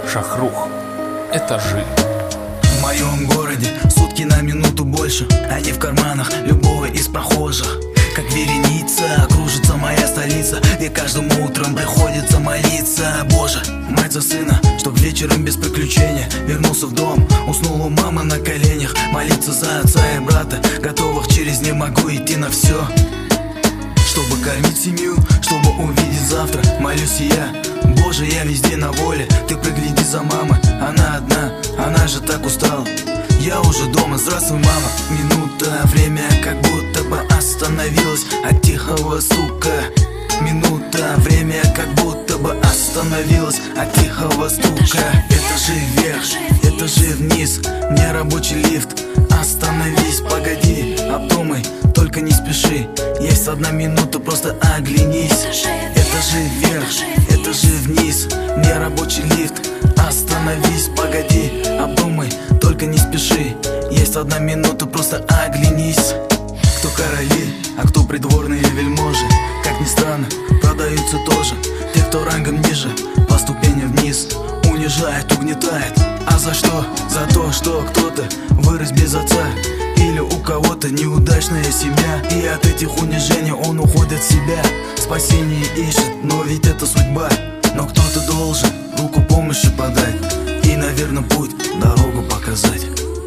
Шахрух. Этажи. В моем городе сутки на минуту больше. Они в карманах любого из прохожих. Как вереница кружится моя столица, где каждым утром приходится молиться. Боже, мать за сына, чтоб вечером без приключения вернулся в дом. Уснула у мамы на коленях, молиться за отца и брата, готовых через «не могу» идти на все. Чтобы кормить семью, чтобы увидеть завтра, молюсь и я. Боже, я везде на воле, ты пригляди за мамой. Она одна, она же так устала. Я уже дома, здравствуй, мама. Минута, время как будто бы остановилось от тихого стука. Минута, время как будто бы остановилось от тихого стука. Этажи вверх, этажи вниз, не рабочий лифт. Остановись, погоди, обдумай, только не спеши. Есть одна минута, просто оглянись. Этажи вверх, этажи вниз, не рабочий лифт. Остановись, погоди, обдумай, только не спеши. Есть одна минута, просто оглянись. Кто короли, а кто придворные вельможи. Как ни странно, продаются тоже те, кто рангом ниже, по ступеням вниз. Унижает, угнетает. А за что? За то, что кто-то вырос без отца, или у кого-то неудачная семья, и от этих унижений он уходит в себя. Спасение ищет, но ведь это судьба. Но кто-то должен руку помощи подать и, наверное, путь, дорогу показать.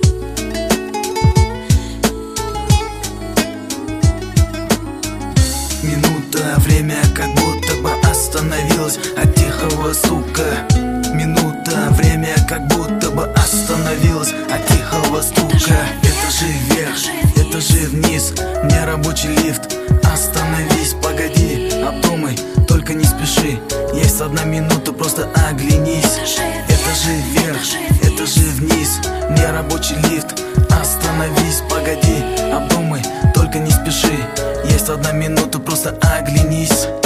Минута, время как будто бы остановилось от тихого стука. Минута, время как будто бы остановилось от тихого стука. Этажи вверх, этажи вниз, не рабочий лифт. Остановись, погоди, обдумай, только не спеши. Есть одна минута, просто оглянись. Этажи вверх, этажи вниз, не рабочий лифт. Остановись, погоди, обдумай, только не спеши. Есть одна минута, просто оглянись.